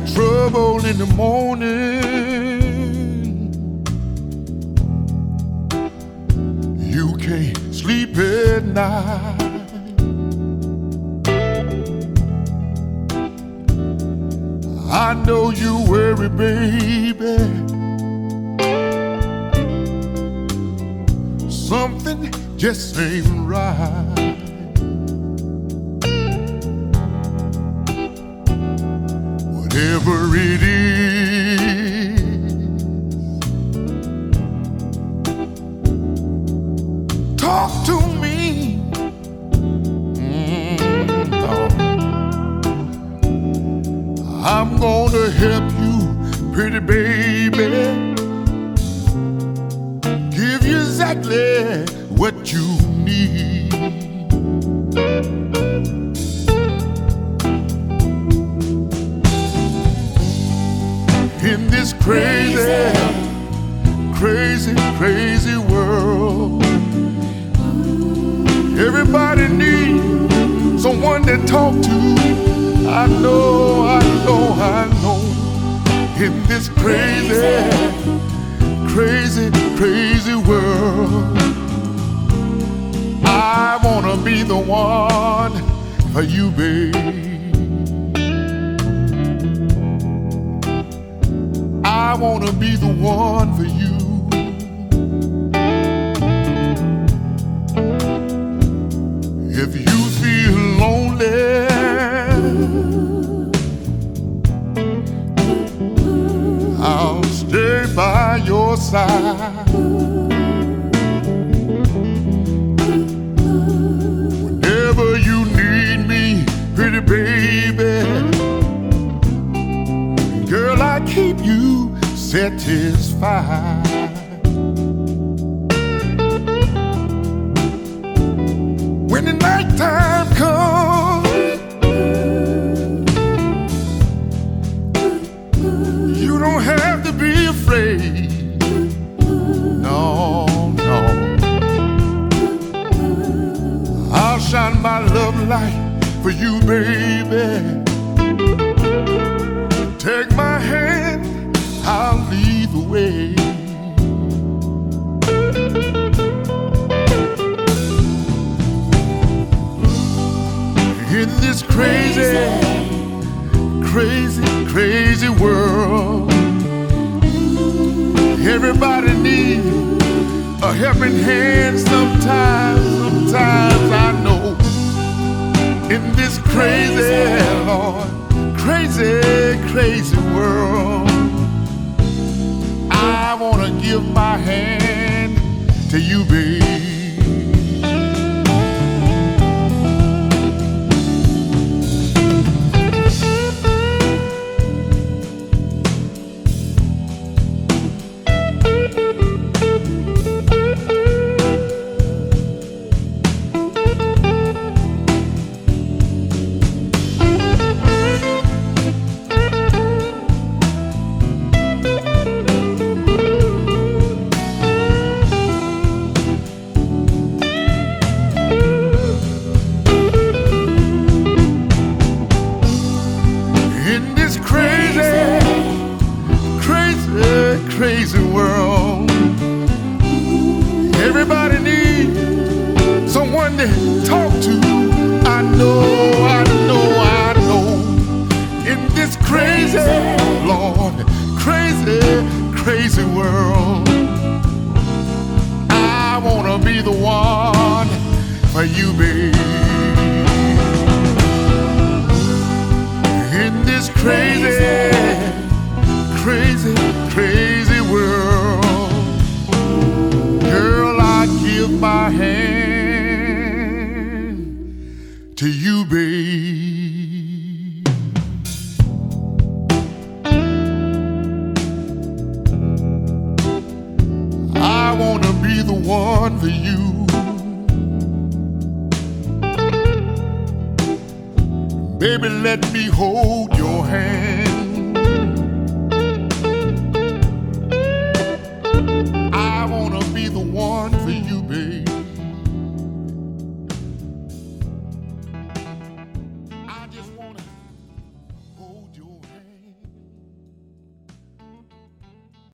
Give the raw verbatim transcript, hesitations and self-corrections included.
trouble in the morning, you can't sleep at night. I know you worry, baby. Something just ain't right. Whatever it is, talk to me. Mm, no. I'm gonna help you, pretty baby. Give you exactly what you need. In this crazy, crazy, crazy world, everybody needs someone to talk to. I know, I know, I know. In this crazy, crazy, crazy world, I wanna be the one for you, babe. I wanna be the one for you. If you feel lonely, I'll stay by your side. Whenever you need me, pretty baby, girl, I keep you satisfied. When the nighttime comes, you don't have to be afraid. No, no. I'll shine my love light for you, baby. Take my hand, I'll lead the way. In this crazy, crazy, crazy world, everybody needs a helping hand sometimes, sometimes I know. In this crazy, Lord, crazy, crazy world, I wanna give my hand to you, babe. Crazy world, everybody needs someone to talk to. I know, I know, I know. In this crazy, Lord, crazy, crazy world, I wanna be the one for you, babe. In this crazy, crazy, crazy world, girl, I give my hand to you, babe. I wanna be the one for you. Baby, let me hold your hand.